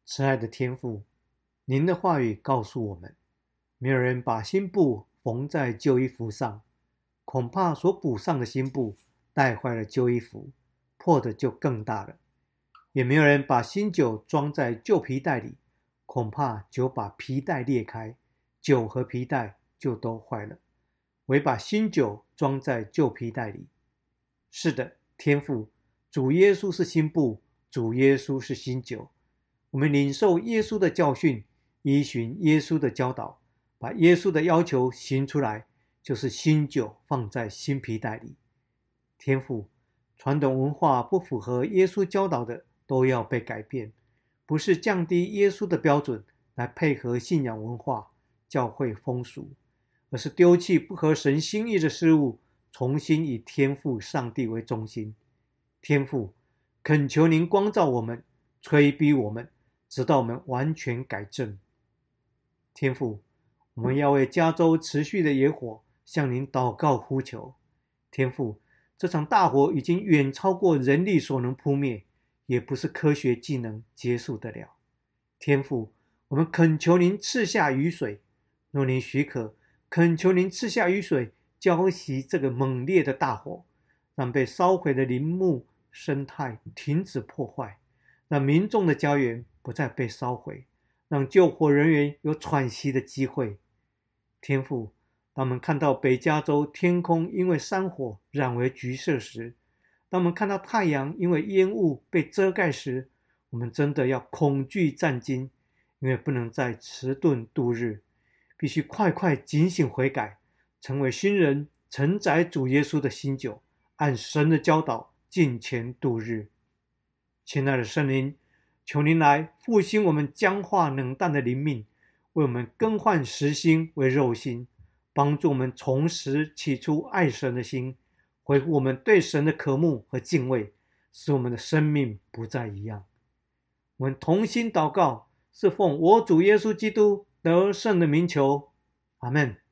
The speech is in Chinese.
慈爱的天父，您的话语告诉我们，没有人把新布缝在旧衣服上，恐怕所补上的新布带坏了旧衣服，破的就更大了。也没有人把新酒装在旧皮袋里，恐怕酒把皮袋裂开，酒和皮袋就都坏了。唯把新酒装在旧皮袋里。是的，天父，主耶稣是新布，主耶稣是新酒。我们领受耶稣的教训，依循耶稣的教导，把耶稣的要求行出来，就是新酒放在新皮袋里。天父，传统文化不符合耶稣教导的，都要被改变，不是降低耶稣的标准来配合信仰文化、教会风俗，而是丢弃不合神心意的事物，重新以天父上帝为中心。天父，恳求您光照我们，催逼我们，直到我们完全改正。天父，我们要为加州持续的野火向您祷告呼求。天父，这场大火已经远超过人力所能扑灭，也不是科学技能结束得了。天父，我们恳求您赐下雨水，若您许可，恳求您赐下雨水，浇熄这个猛烈的大火，让被烧毁的林木生态停止破坏，让民众的家园不再被烧毁，让救火人员有喘息的机会。天父，当我们看到北加州天空因为山火染为橘色时，当我们看到太阳因为烟雾被遮盖时，我们真的要恐惧战惊，因为不能再迟钝度日，必须快快警醒悔改，成为新人，承载主耶稣的新酒，按神的教导敬虔度日。亲爱的圣灵，求您来复兴我们僵化冷淡的灵命，为我们更换实心为肉心，帮助我们重拾起初爱神的心，恢复我们对神的渴慕和敬畏，使我们的生命不再一样。我们同心祷告，是奉我主耶稣基督得胜的名求，阿们。